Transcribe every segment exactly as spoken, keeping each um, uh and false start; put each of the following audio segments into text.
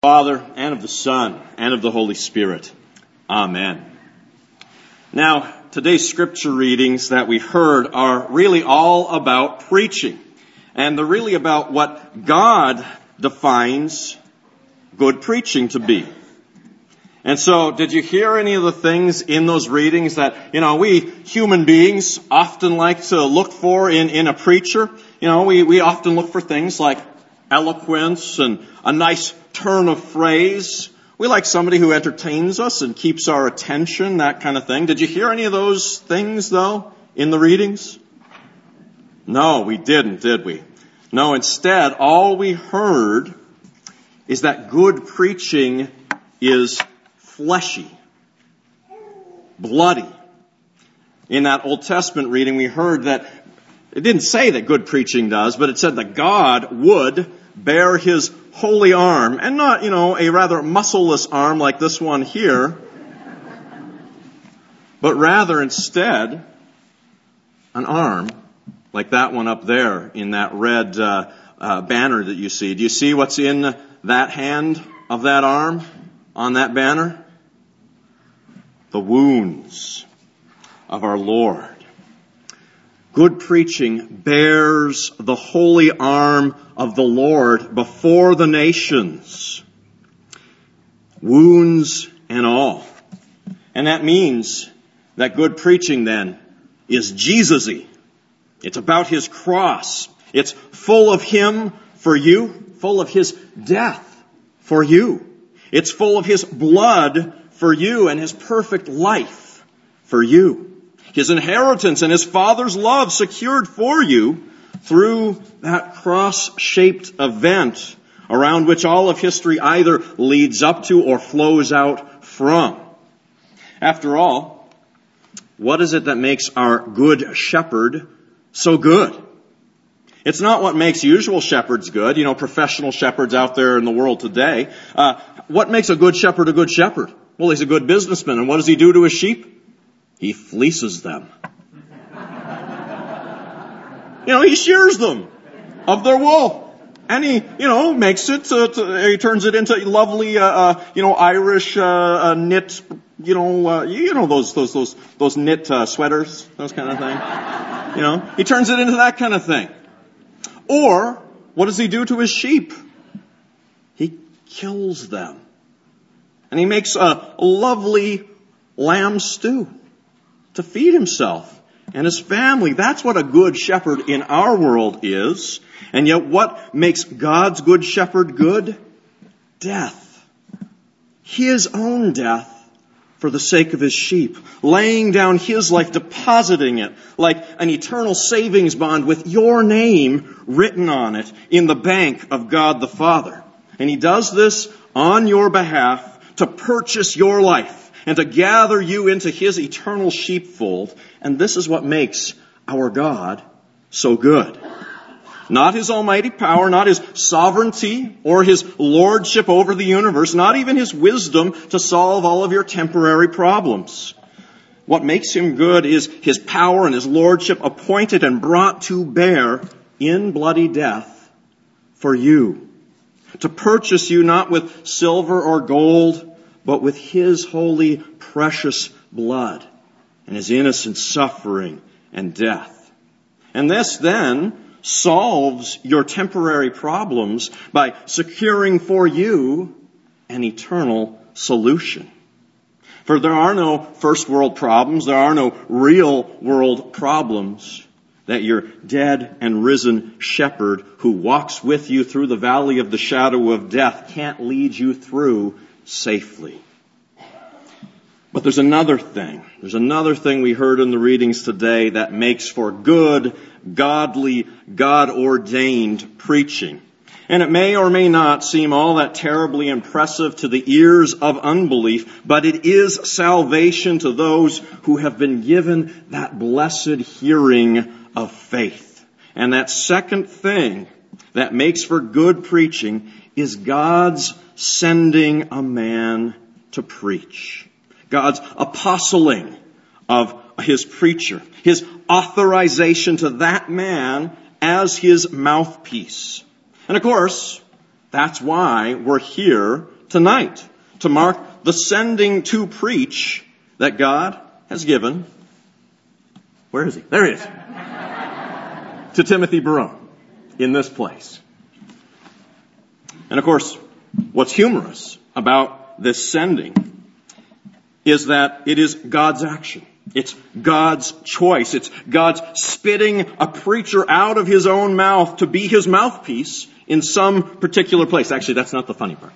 Father, and of the Son, and of the Holy Spirit. Amen. Now, today's scripture readings that we heard are really all about preaching. And they're really about what God defines good preaching to be. And so, did you hear any of the things in those readings that, you know, we human beings often like to look for in, in a preacher? You know, we, we often look for things like eloquence and a nice turn of phrase. We like somebody who entertains us and keeps our attention, that kind of thing. Did you hear any of those things, though, in the readings? No, we didn't, did we? No, instead, all we heard is that good preaching is fleshy, bloody. In that Old Testament reading, we heard that it didn't say that good preaching does, but it said that God would bear his holy arm, and not, you know, a rather muscleless arm like this one here, but rather instead an arm like that one up there in that red uh, uh, banner that you see. Do you see what's in that hand of that arm on that banner? The wounds of our Lord. Good preaching bears the holy arm of the Lord before the nations. Wounds and all. And that means that good preaching then is Jesus-y. It's about his cross. It's full of him for you, full of his death for you. It's full of his blood for you and his perfect life for you. His inheritance and his Father's love secured for you through that cross-shaped event around which all of history either leads up to or flows out from. After all, what is it that makes our good shepherd so good? It's not what makes usual shepherds good, you know, professional shepherds out there in the world today. Uh, what makes a good shepherd a good shepherd? Well, he's a good businessman, and what does he do to his sheep? He fleeces them. You know, he shears them of their wool. And he, you know, makes it, uh, to, he turns it into lovely, uh, uh you know, Irish, uh, uh knit, you know, uh, you know, those, those, those, those knit, uh, sweaters, those kind of thing. You know, he turns it into that kind of thing. Or, what does he do to his sheep? He kills them. And he makes a lovely lamb stew to feed himself and his family. That's what a good shepherd in our world is. And yet what makes God's good shepherd good? Death. His own death for the sake of his sheep. Laying down his life, depositing it like an eternal savings bond with your name written on it in the bank of God the Father. And he does this on your behalf to purchase your life and to gather you into his eternal sheepfold. And this is what makes our God so good. Not his almighty power, not his sovereignty or his lordship over the universe, not even his wisdom to solve all of your temporary problems. What makes him good is his power and his lordship appointed and brought to bear in bloody death for you. To purchase you not with silver or gold, but with his holy, precious blood and his innocent suffering and death. And this then solves your temporary problems by securing for you an eternal solution. For there are no first world problems, there are no real world problems that your dead and risen shepherd who walks with you through the valley of the shadow of death can't lead you through safely. But there's another thing. There's another thing we heard in the readings today that makes for good, godly, God-ordained preaching. And it may or may not seem all that terribly impressive to the ears of unbelief, but it is salvation to those who have been given that blessed hearing of faith. And that second thing that makes for good preaching is God's sending a man to preach. God's apostling of his preacher. His authorization to that man as his mouthpiece. And of course, that's why we're here tonight to mark the sending to preach that God has given. Where is he? There he is. To Timothy Barone in this place. And of course, what's humorous about this sending is that it is God's action. It's God's choice. It's God's spitting a preacher out of his own mouth to be his mouthpiece in some particular place. Actually, that's not the funny part.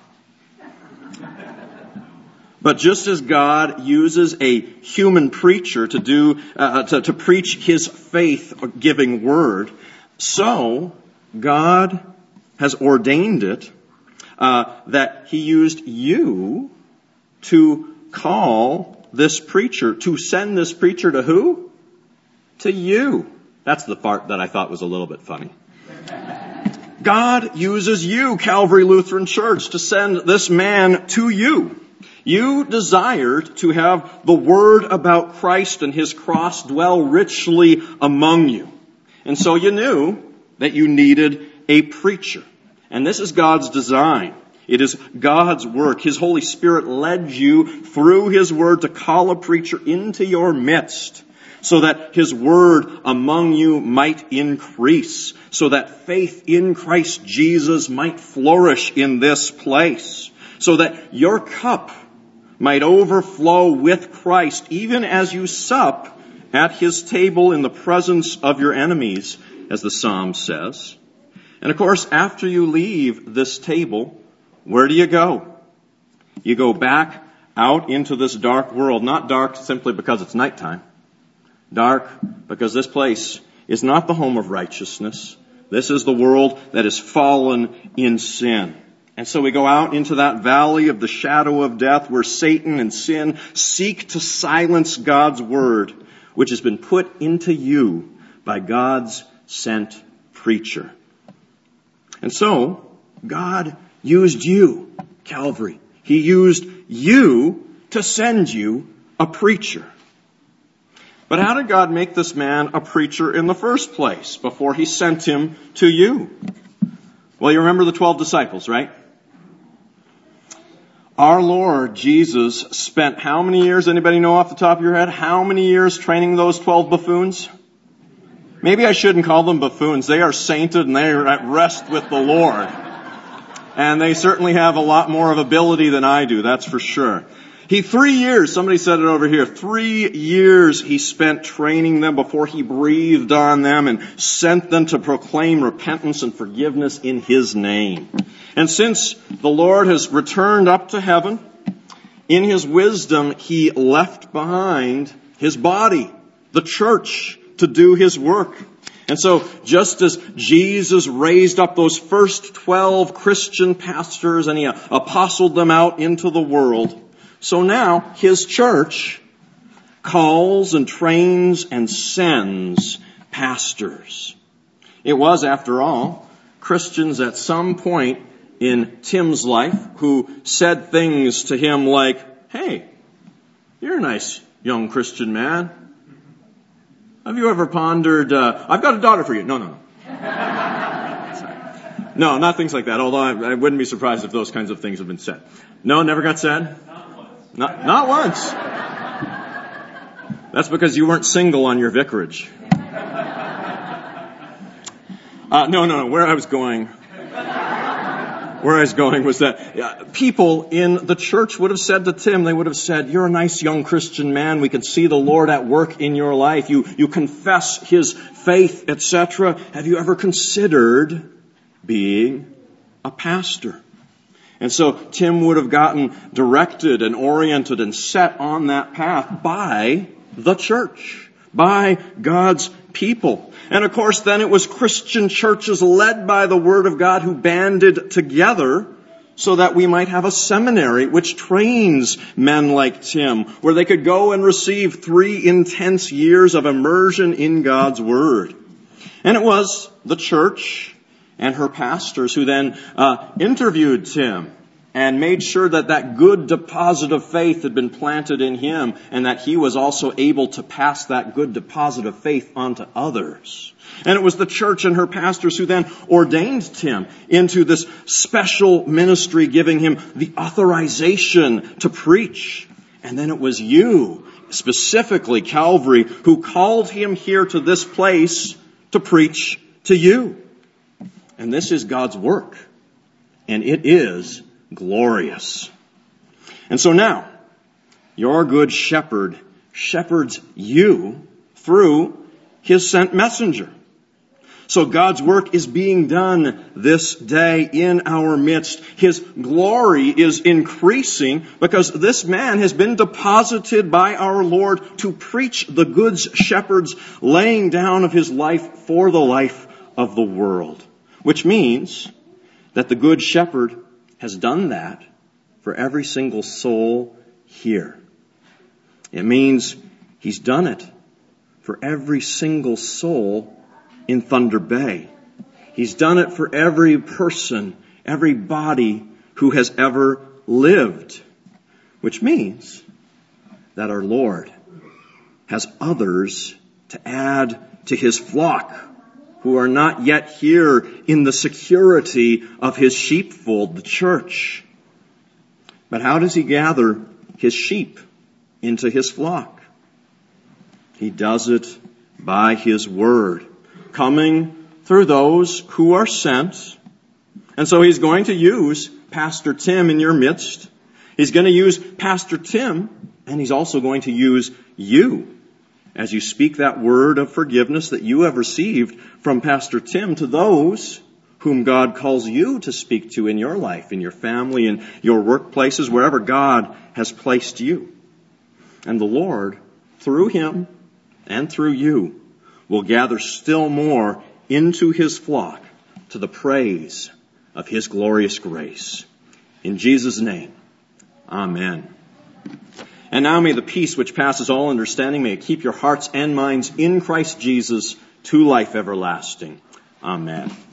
But just as God uses a human preacher to do uh, to, to preach his faith-giving word, so God has ordained it uh, that he used you to call this preacher, to send this preacher to who? To you. That's the part that I thought was a little bit funny. God uses you, Calvary Lutheran Church, to send this man to you. You desired to have the word about Christ and his cross dwell richly among you. And so you knew that you needed a preacher. And this is God's design. It is God's work. His Holy Spirit led you through his word to call a preacher into your midst so that his word among you might increase, so that faith in Christ Jesus might flourish in this place, so that your cup might overflow with Christ even as you sup at his table in the presence of your enemies, as the Psalm says. And of course, after you leave this table, where do you go? You go back out into this dark world. Not dark simply because it's nighttime. Dark because this place is not the home of righteousness. This is the world that is fallen in sin. And so we go out into that valley of the shadow of death where Satan and sin seek to silence God's word, which has been put into you by God's sent preacher. And so, God used you, Calvary. He used you to send you a preacher. But how did God make this man a preacher in the first place before he sent him to you? Well, you remember the twelve disciples, right? Our Lord Jesus spent how many years, anybody know off the top of your head, how many years training those twelve buffoons? Maybe I shouldn't call them buffoons. They are sainted and they are at rest with the Lord. And they certainly have a lot more of ability than I do, that's for sure. He, three years, somebody said it over here, three years he spent training them before he breathed on them and sent them to proclaim repentance and forgiveness in his name. And since the Lord has returned up to heaven, in his wisdom he left behind his body, the church, to do his work. And so, just as Jesus raised up those first twelve Christian pastors and he apostled them out into the world, so now his church calls and trains and sends pastors. It was, after all, Christians at some point in Tim's life who said things to him like, "Hey, you're a nice young Christian man. Have you ever pondered, uh, I've got a daughter for you." No, no, no. No, not things like that, although I, I wouldn't be surprised if those kinds of things have been said. No, never got said? Not once. Not, not once. That's because you weren't single on your vicarage. Uh, no, no, no, where I was going... Where I was going was that uh, people in the church would have said to Tim, they would have said, "You're a nice young Christian man. We can see the Lord at work in your life. You, you confess his faith, et cetera. Have you ever considered being a pastor?" And so Tim would have gotten directed and oriented and set on that path by the church, by God's people. And of course, then it was Christian churches led by the Word of God who banded together so that we might have a seminary which trains men like Tim, where they could go and receive three intense years of immersion in God's Word. And it was the church and her pastors who then uh, interviewed Tim and made sure that that good deposit of faith had been planted in him and that he was also able to pass that good deposit of faith on to others. And it was the church and her pastors who then ordained Tim into this special ministry, giving him the authorization to preach. And then it was you, specifically Calvary, who called him here to this place to preach to you. And this is God's work. And it is glorious. And so now, your good shepherd shepherds you through his sent messenger. So God's work is being done this day in our midst. His glory is increasing because this man has been deposited by our Lord to preach the good shepherd's laying down of his life for the life of the world. Which means that the good shepherd has done that for every single soul here. It means he's done it for every single soul in Thunder Bay. He's done it for every person, every body who has ever lived. Which means that our Lord has others to add to his flock who are not yet here in the security of his sheepfold, the church. But how does he gather his sheep into his flock? He does it by his word, coming through those who are sent. And so he's going to use Pastor Tim in your midst. He's going to use Pastor Tim, and he's also going to use you as you speak that word of forgiveness that you have received from Pastor Tim to those whom God calls you to speak to in your life, in your family, in your workplaces, wherever God has placed you. And the Lord, through him and through you, will gather still more into his flock to the praise of his glorious grace. In Jesus' name, amen. And now may the peace which passes all understanding, may it keep your hearts and minds in Christ Jesus to life everlasting. Amen.